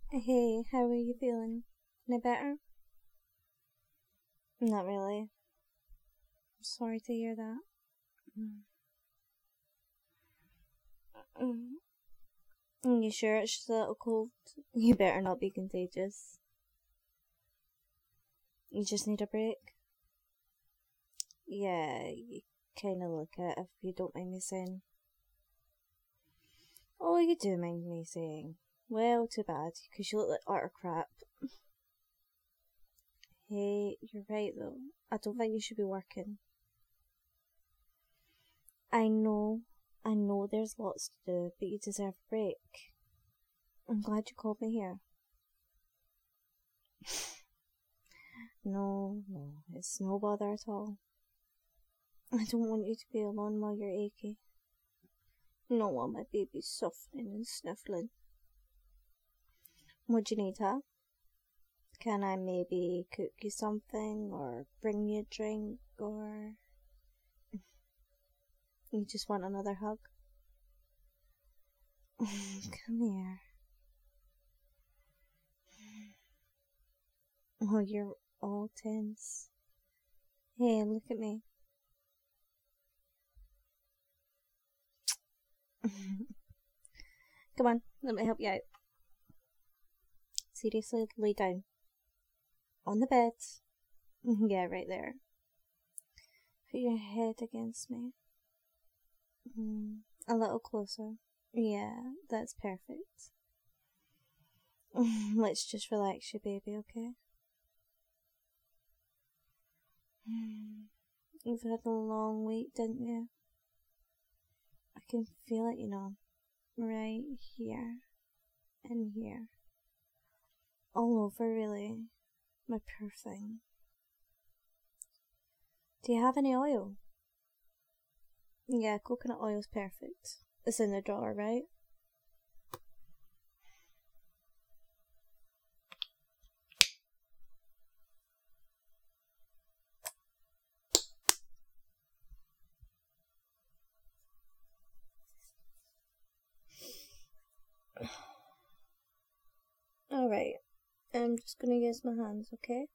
Hey, how are you feeling? Any better? Not really. I'm sorry to hear that. Mm. You sure it's just a little cold? You better not be contagious. You just need a break? Yeah, you kinda look it if you don't mind me saying. Oh, you do mind me saying. Well, too bad, because you look like utter crap. Hey, you're right though. I don't think you should be working. I know, I know there's lots to do, but you deserve a break. I'm glad you called me here. No, it's no bother at all. I don't want you to be alone while you're achy. Not while my baby's softening and sniffling. What do you need, huh? Can I maybe cook you something, or bring you a drink, or you just want another hug? Come here. Oh, you're all tense. Hey, look at me. Come on, let me help you out. Seriously, lay down. On the bed. Yeah, right there. Put your head against me. A little closer. Yeah, that's perfect. Let's just relax you, baby, okay? You've had a long week, didn't you? I can feel it, right here and here. All over, really. My poor thing. Do you have any oil? Yeah, coconut oil's perfect. It's in the drawer, right? Alright, I'm just gonna use my hands, okay?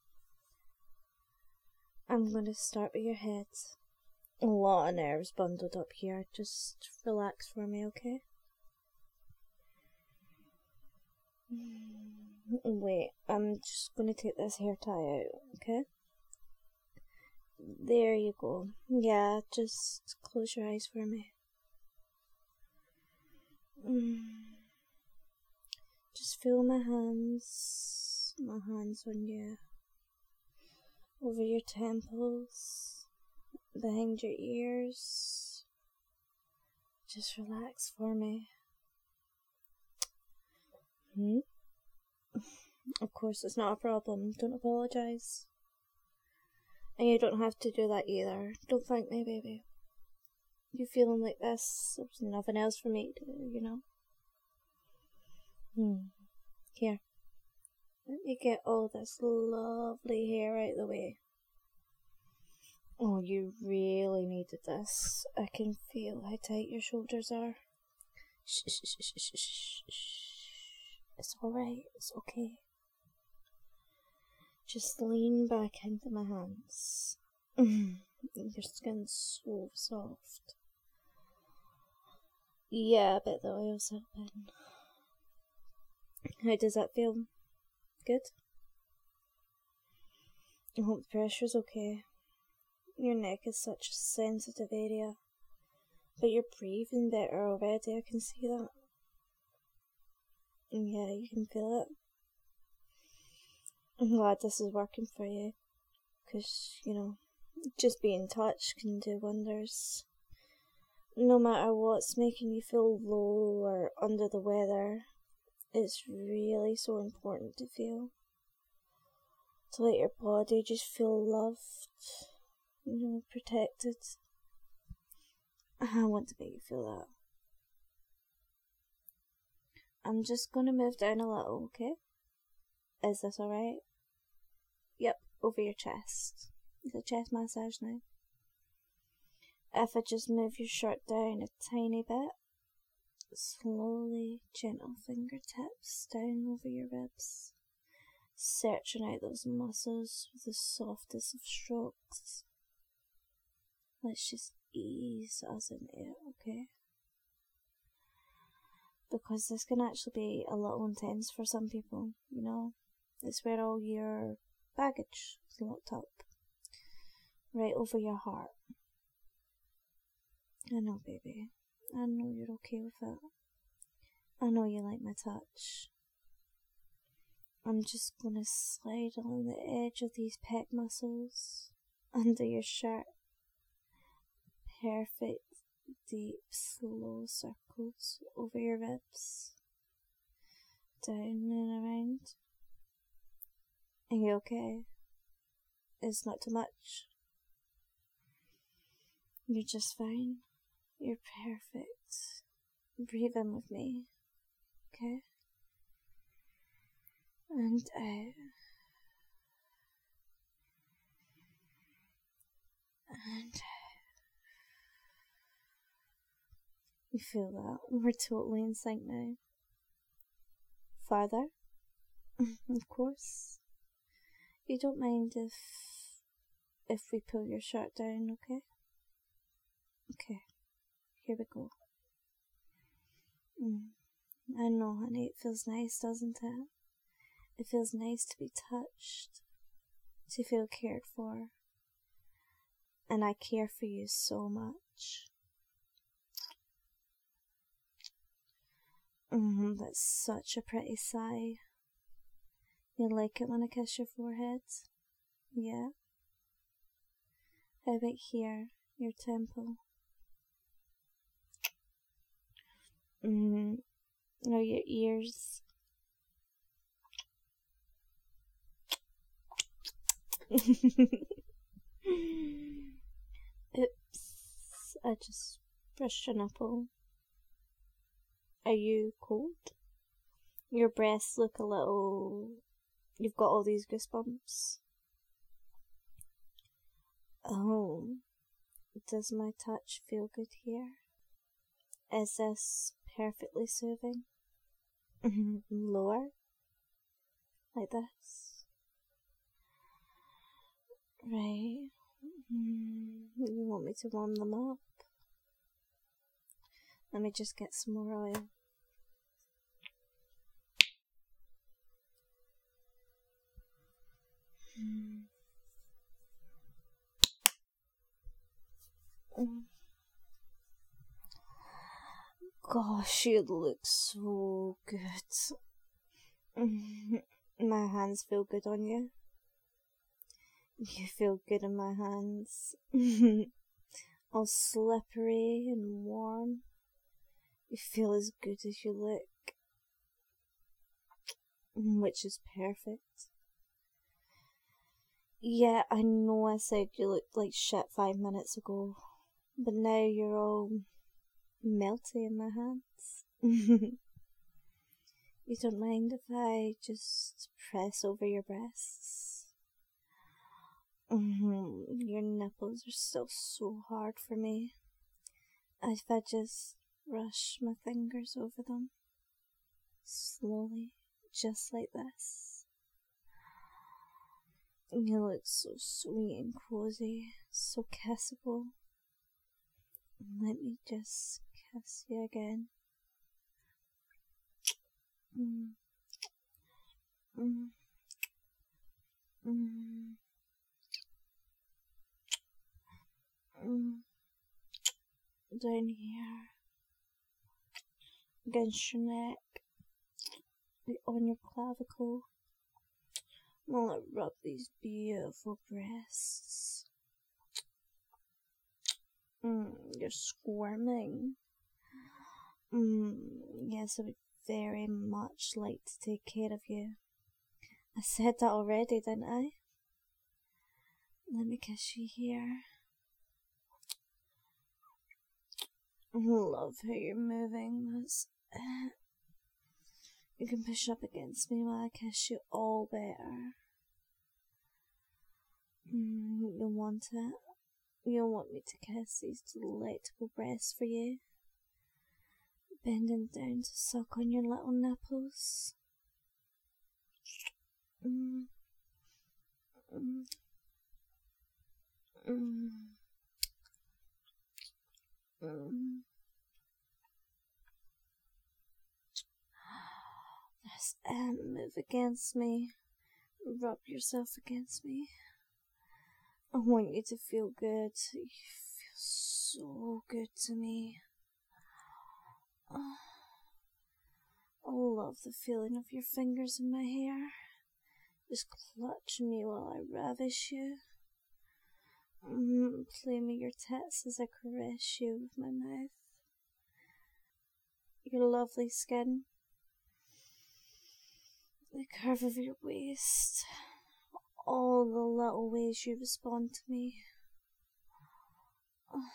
I'm gonna start with your head. A lot of nerves bundled up here. Just relax for me, okay? Wait, I'm just gonna take this hair tie out, okay? There you go. Yeah, just close your eyes for me. Just feel my hands on you, over your temples, behind your ears. Just relax for me. Of course, it's not a problem. Don't apologise. And you don't have to do that either. Don't thank me, baby. You feeling like this, there's nothing else for me to do, Here. Let me get all this lovely hair out of the way. Oh, you really needed this. I can feel how tight your shoulders are. Shh. It's alright. It's okay. Just lean back into my hands. Your skin's so soft. Yeah, I bet the oil's helping. How does that feel? Good? I hope the pressure's okay. Your neck is such a sensitive area. But you're breathing better already, I can see that. Yeah, you can feel it. I'm glad this is working for you. Because, just being touched can do wonders. No matter what's making you feel low or under the weather, it's really so important to feel. To let your body just feel loved, protected. I want to make you feel that. I'm just gonna move down a little, okay? Is this alright? Yep, over your chest. It's a chest massage now. If I just move your shirt down a tiny bit, Slowly, gentle fingertips down over your ribs, searching out those muscles with the softest of strokes. Let's just ease us into it, okay? Because this can actually be a little intense for some people, you know? It's where all your baggage is locked up. Right over your heart. I know, baby. I know you're okay with it. I know you like my touch. I'm just gonna slide along the edge of these pec muscles, under your shirt. Perfect, deep, slow circles over your ribs. Down and around. Are you okay? It's not too much. You're just fine. You're perfect. Breathe in with me. Okay? And out. And out. You feel that? We're totally in sync now. Farther? Of course. You don't mind if we pull your shirt down, okay? Okay. Here we go. I know, honey, it feels nice, doesn't it? It feels nice to be touched, to feel cared for. And I care for you so much. That's such a pretty sigh. You like it when I kiss your forehead? Yeah? How about here, your temple? Or your ears? Oops, I just brushed your nipple. Are you cold? Your breasts look a little... You've got all these goosebumps. Oh, does my touch feel good here? Is this perfectly soothing? Lower? Like this? Right. You want me to warm them up? Let me just get some more oil. Gosh, you look so good. My hands feel good on you. You feel good in my hands. All slippery and warm. You feel as good as you look. Which is perfect. Yeah, I know I said you looked like shit 5 minutes ago, but now you're all melty in my hands. You don't mind if I just press over your breasts? Your nipples are still so hard for me. If I just brush my fingers over them, slowly, just like this. You look so sweet and cozy, so kissable. Let me just kiss you again. Down here, against your neck, on your clavicle. While I rub these beautiful breasts. You're squirming. Yes, I would very much like to take care of you. I said that already, didn't I? Let me kiss you here. Love how you're moving. That's it. You can push up against me while I kiss you all better. You want it? You want me to kiss these delectable breasts for you? bending down to suck on your little nipples. Mm. Mm. Mm. Mm. Just move against me. Rub yourself against me. I want you to feel good. You feel so good to me. Oh, I love the feeling of your fingers in my hair. Just clutch me while I ravish you. Play me your tits as I caress you with my mouth. Your lovely skin. The curve of your waist. All the little ways you respond to me. Oh,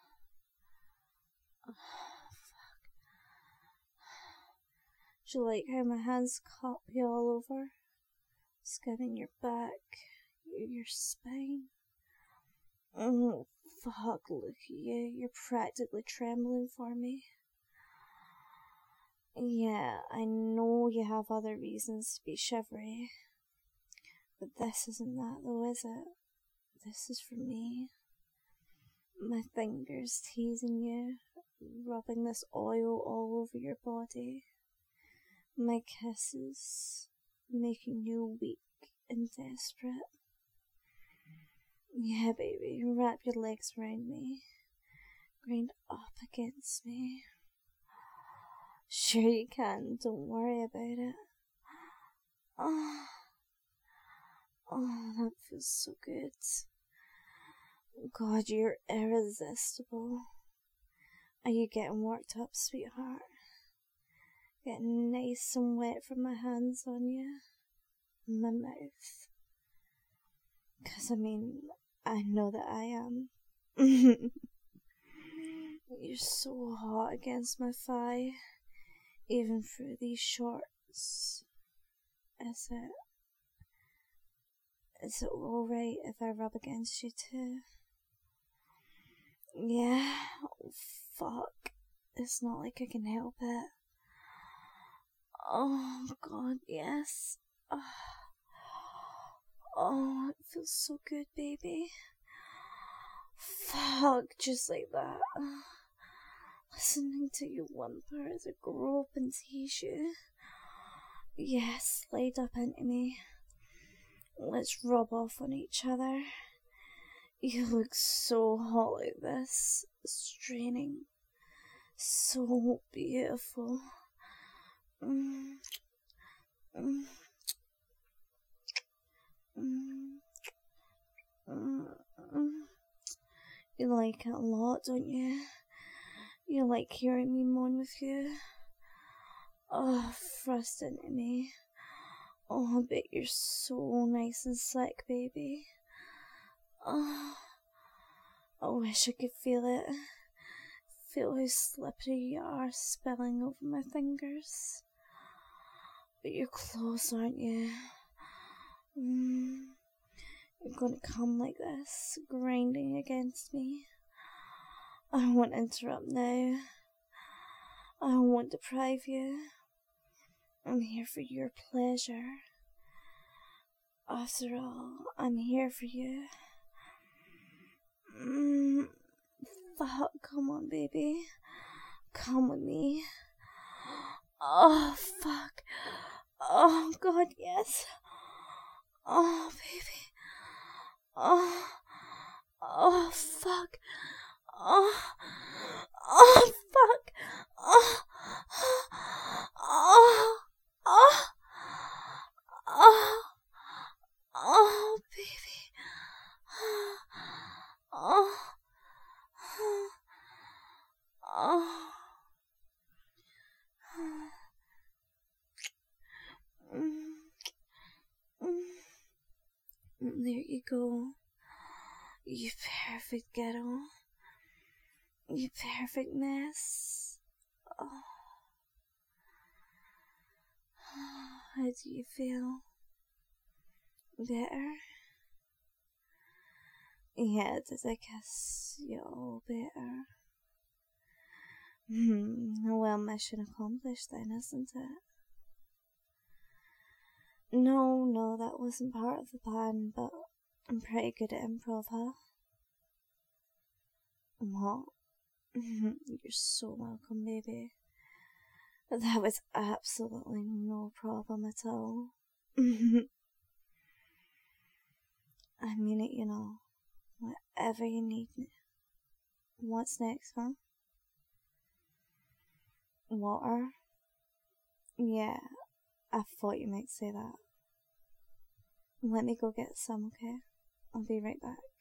fuck. Do you like how my hands cup you all over? Scanning your back, your spine. Oh, fuck, look at you. You're practically trembling for me. Yeah, I know you have other reasons to be shivery. But this isn't that though, is it? This is for me. My fingers teasing you, rubbing this oil all over your body. My kisses making you weak and desperate. Yeah, baby, wrap your legs around me. Grind up against me. Sure you can, don't worry about it. Oh, that feels so good. God, you're irresistible. Are you getting worked up, sweetheart? Getting nice and wet from my hands on you? My mouth. 'Cause I know that I am. You're so hot against my thigh, even through these shorts. Is it alright if I rub against you too? Yeah? Oh, fuck. It's not like I can help it. Oh, God, yes. Oh, it feels so good, baby. Fuck, just like that. Listening to you whimper as I grope and tease you. Yes, slide up into me. Let's rub off on each other. You look so hot like this. Straining. So beautiful. Mm. Mm. Mm. Mm. You like it a lot, don't you? You like hearing me moan with you? Oh, thrust into me. Oh, I bet you're so nice and slick, baby. Oh, I wish I could feel it. Feel how slippery you are spilling over my fingers. But you're close, aren't you? You're gonna come like this, grinding against me. I won't interrupt now. I won't deprive you. I'm here for your pleasure. After all, I'm here for you. Fuck, come on, baby. Come with me. Oh, fuck. Oh, God, yes. Oh, baby. Oh, fuck. Oh, fuck. Oh, baby. There you go. You perfect ghetto. You perfect mess. Oh. How do you feel? Better? Yeah, did I kiss you all better? Well, mission accomplished then, isn't it? No, that wasn't part of the plan, but I'm pretty good at improv, huh? What? You're so welcome, baby. That was absolutely no problem at all. I mean it, whatever you need. What's next, huh? Water? Yeah, I thought you might say that. Let me go get some, okay? I'll be right back.